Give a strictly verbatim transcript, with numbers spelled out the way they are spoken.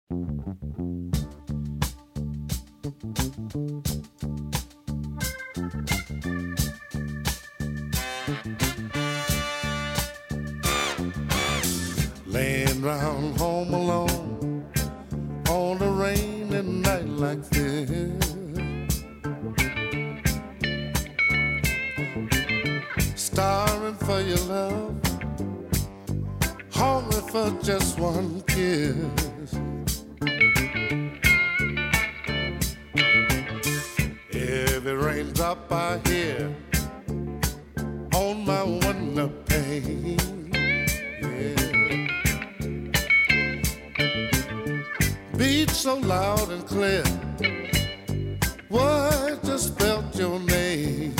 Laying round home alone on a rainy night like this, starving for your love, hungry for just one kiss. Every raindrop I hear on my window pane, beat so loud and clear, boy, I just spelt your name.